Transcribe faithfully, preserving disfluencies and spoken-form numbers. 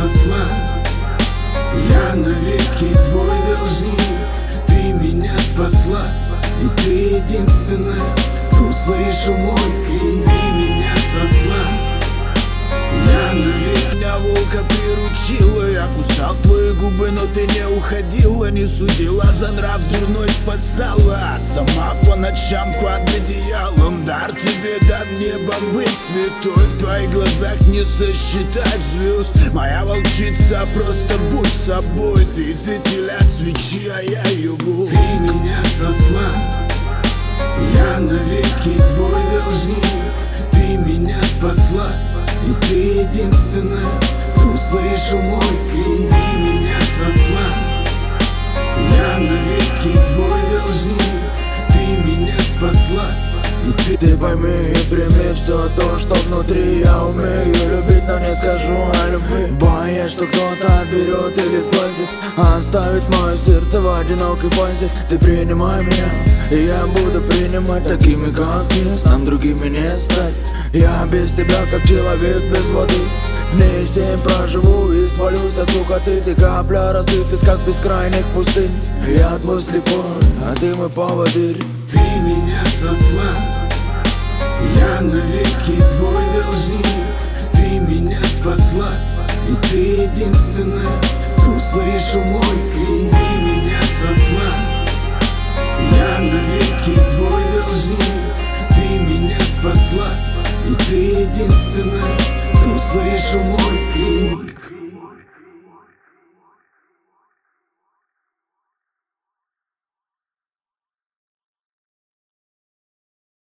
спасла. Я навеки твой должник, ты меня спасла. И ты единственная, кто услышал мой крик. Ты меня спасла. Я навек меня волка приручила. Я кусал твои губы, но ты не уходила. Не судила за нрав дурной, спасала. А сама по ночам под одеялом. Дар тебе дан небом быть святой. В твоих глазах не сосчитать звезд. Моя волчица, просто будь собой. Ты фитиль от свечи, а я его. Ты меня спасла. Я навеки твой должник, ты меня спасла. И ты единственная, кто услышал мой крик. Ты меня спасла. Я навеки твой должник, ты меня спасла. И ты... Ты пойми и прими все то, что внутри. Я умею любить, но не скажу о любви. Боюсь, что кто-то отберет или сглазит, а оставит мое сердце в одинокой фазе. Ты принимай меня, и я буду принимать такими, как есть. Нам другими не стать. Я без тебя, как человек без воды. Дней семь проживу и свалюсь от сухоты. Ты капля рассыпись, как бескрайних пустынь. Я твой слепой, а ты мой поводырь. Ты меня спасла. Я навеки твой должник, ты меня спасла. И ты единственная, кто услышал мой крик.